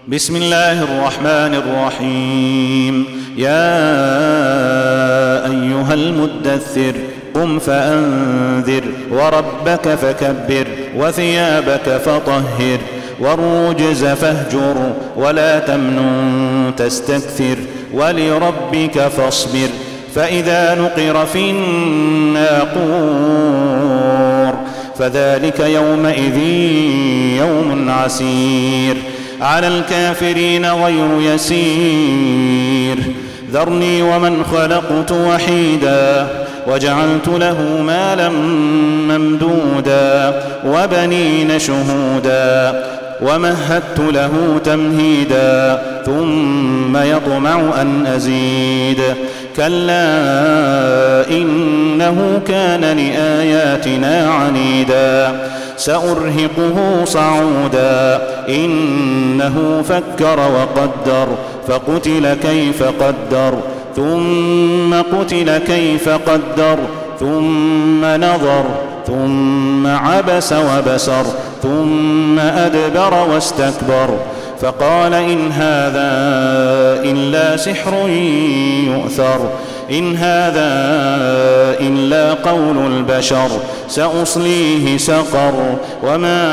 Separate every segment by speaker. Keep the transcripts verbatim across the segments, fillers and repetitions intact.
Speaker 1: بسم الله الرحمن الرحيم. يا أيها المدثر قم فأنذر وربك فكبر وثيابك فطهر والرجز فاهجر ولا تمنن تستكثر ولربك فاصبر فإذا نقر في الناقور فذلك يومئذ يوم عسير على الكافرين غير يسير. ذرني ومن خلقت وحيدا وجعلت له مالا ممدودا وبنين شهودا ومهدت له تمهيدا ثم يطمع أن أزيد كلا إنه كان لآياتنا عنيدا سأرهقه صعودا إنه فكر وقدر فقتل كيف قدر ثم قتل كيف قدر ثم نظر ثم عبس وبسر ثم أدبر واستكبر فقال إن هذا إلا سحر يؤثر إن هذا إلا قول البشر سأصليه سقر وما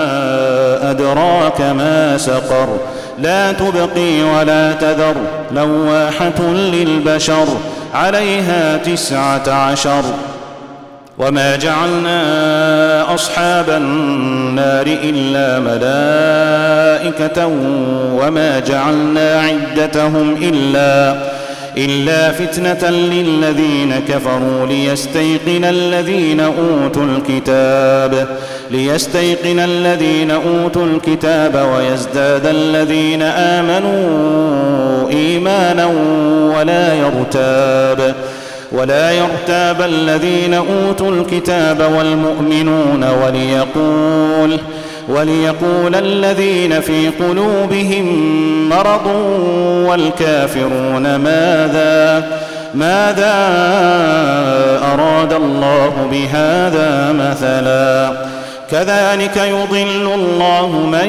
Speaker 1: أدراك ما سقر لا تبقي ولا تذر لواحة للبشر عليها تسعة عشر وما جعلنا أصحاب النار إلا ملائكة وما جعلنا عدتهم إلا إلا فتنة للذين كفروا ليستيقن الذين أوتوا الكتاب ليستيقن الذين أوتوا الكتاب ويزداد الذين آمنوا إيمانا ولا يرتاب ولا يرتاب الذين أوتوا الكتاب والمؤمنون وليقول وليقول الذين في قلوبهم مرض والكافرون ماذا ماذا أراد الله بهذا مثلا كذلك يضل الله من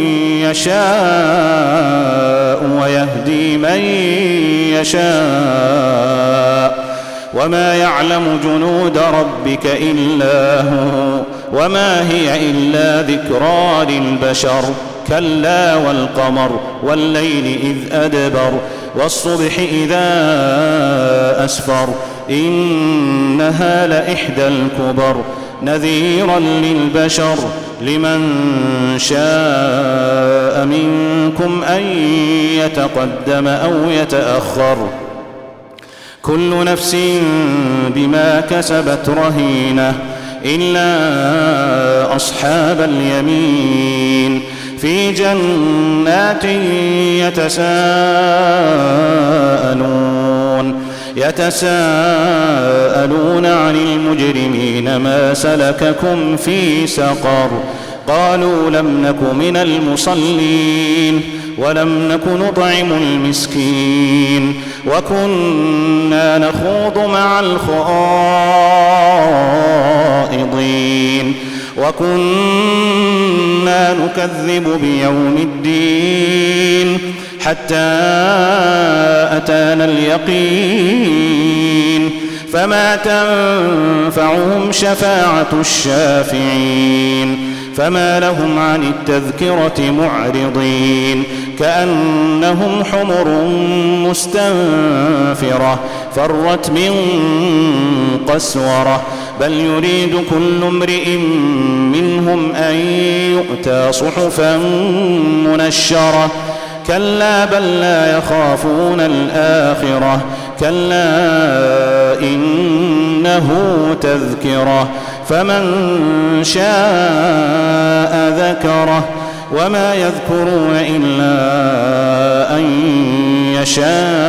Speaker 1: يشاء ويهدي من يشاء وما يعلم جنود ربك إلا هو وما هي إلا ذكرى للبشر كلا والقمر والليل إذ أدبر والصبح إذا أسفر إنها لإحدى الكبر نذيرا للبشر لمن شاء منكم أن يتقدم أو يتأخر كل نفس بما كسبت رهينة إلا أصحاب اليمين في جنات يتساءلون يتساءلون عن المجرمين ما سلككم في سقر قالوا لم نك من المصلين ولم نك نطعم المسكين وكنا نخوض مع الخائضين وكنا نكذب بيوم الدين حتى أتانا اليقين فما تنفعهم شفاعة الشافعين فما لهم عن التذكرة معرضين كأنهم حمر مستنفرة فرت من قسورة بل يريد كل امرئ منهم أن يؤتى صحفا منشرة كلا بل لا يخافون الآخرة كلا إنه تذكرة فمن شاء ذكره وما يذكرون إلا أن يشاء